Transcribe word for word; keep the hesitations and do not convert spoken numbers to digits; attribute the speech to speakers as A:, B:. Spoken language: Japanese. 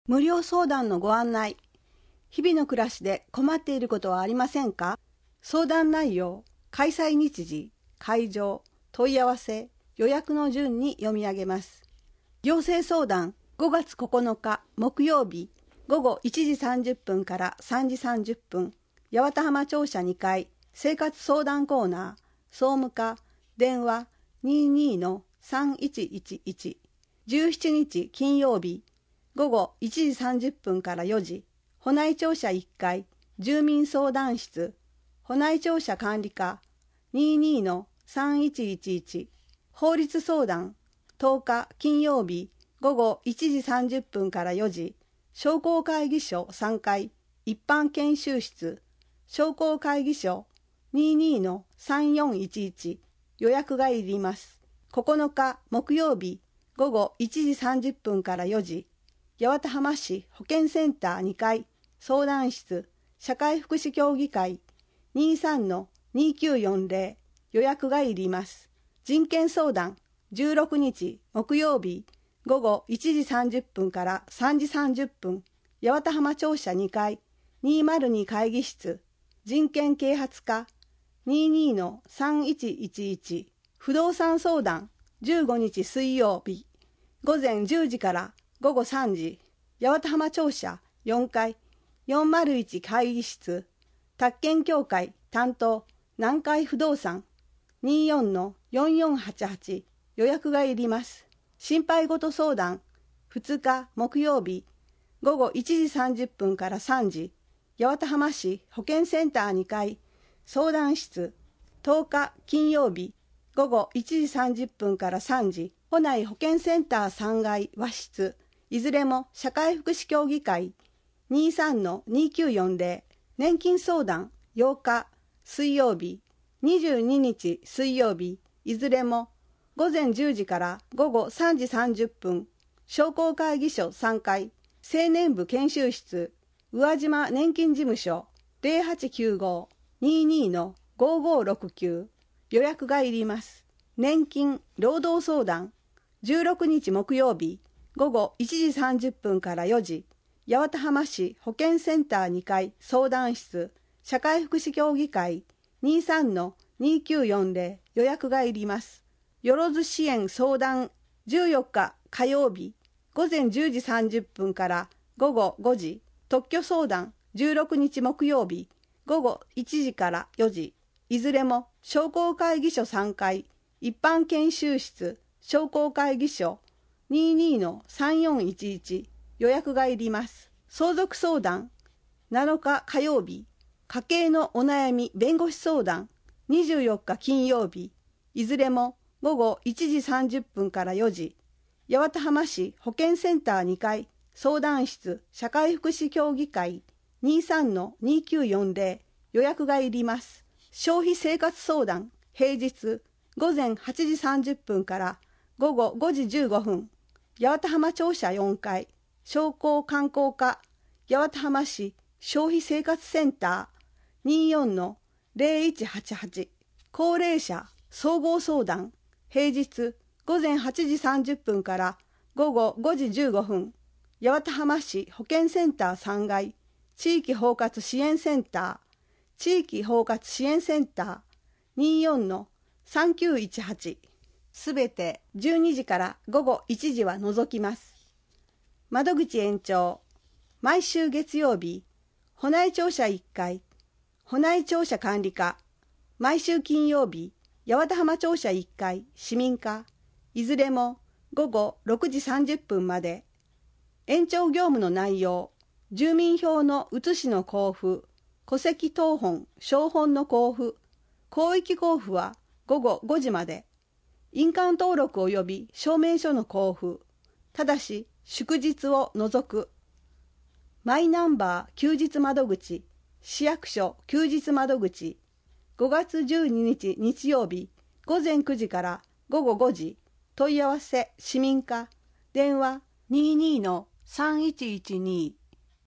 A: 無料相談のご案内。日々の暮らしで困っていることはありませんか？相談内容、開催日時、会場、問い合わせ、予約の順に読み上げます。行政相談ごがつここのか木曜日ごごいちじさんじゅっぷんからさんじさんじゅっぷん、八幡浜庁舎にかい生活相談コーナー、総務課、電話 にじゅうにのさんいちいちいち。じゅうしちにち金曜日ごごいちじさんじゅっぷんからよじ、保内庁舎いっかい住民相談室、保内庁舎管理課 にじゅうにのさんいちいちいち。法律相談とおか金曜日ごごいちじさんじゅっぷんからよじ、商工会議所さんかい一般研修室、商工会議所 にじゅうにのさんよんいちいち。予約がいります。ここのか木曜日ごごいちじさんじゅっぷんからよじ、八幡浜市保健センターにかい相談室社会福祉協議会 にじゅうさんのにきゅうよんぜろ。予約がいります。人権相談じゅうろくにち木曜日ごごいちじさんじゅっぷんからさんじさんじゅっぷん、八幡浜庁舎にかいにひゃくに会議室人権啓発課 にじゅうにのさんいちいちいち。不動産相談じゅうごにち水曜日ごぜんじゅうじからごごさんじ、八幡浜庁舎よんかいよんまるいち会議室宅建協会担当南海不動産 にじゅうよんのよんよんはちはち。予約がいります。心配事相談ふつか木曜日ごごいちじさんじゅっぷんからさんじ、八幡浜市保健センターにかい相談室、とおか金曜日ごごいちじさんじゅっぷんからさんじ、保内保健センターさんがい和室、いずれも社会福祉協議会 にじゅうさんのにきゅうよんぜろ。年金相談ようか水曜日にじゅうににち水曜日、いずれもごぜんじゅうじからごごさんじさんじゅっぷん、商工会議所さんかい青年部研修室宇和島年金事務所 ぜろはちきゅうご にじゅうにのごごろくきゅう。予約がいります。年金労働相談じゅうろくにち木曜日ごごいちじさんじゅっぷんからよじ、八幡浜市保健センターにかい相談室社会福祉協議会 にじゅうさんのにきゅうよんぜろ。予約がいります。よろず支援相談じゅうよっか火曜日ごぜんじゅうじさんじゅっぷんからごごごじ、特許相談じゅうろくにち木曜日ごごいちじからよじ、いずれも商工会議所さんかい一般研修室商工会議所 にじゅうにのさんよんいちいち。予約がいります。相続相談なのか火曜日家計のお悩み弁護士相談にじゅうよっか金曜日、いずれもごごいちじさんじゅっぷんからよじ、八幡浜市保健センターにかい相談室社会福祉協議会 にじゅうさんのにきゅうよんぜろ。予約がいります。消費生活相談平日ごぜんはちじさんじゅっぷんからごごごじじゅうごふん、八幡浜庁舎よんかい商工観光課八幡浜市消費生活センター にじゅうよんのぜろいちはちはち。高齢者総合相談平日ごぜんはちじさんじゅっぷんからごごごじじゅうごふん、八幡浜市保健センターさんがい地域包括支援センター地域包括支援センター にじゅうよんのさんきゅういちはち。すべてじゅうにじからごごいちじは除きます。窓口延長毎週月曜日保内庁舎いっかい保内庁舎管理課、毎週金曜日八幡浜庁舎いっかい市民課、いずれもごごろくじさんじゅっぷんまで。延長業務の内容住民票の写しの交付、戸籍謄本証本の交付、広域交付はごごごじまで。印鑑登録及び証明書の交付、ただし祝日を除く。マイナンバー休日窓口市役所休日窓口ごがつじゅうににち日曜日ごぜんくじからごごごじ、問い合わせ市民課電話 にじゅうにのさんいちいちに。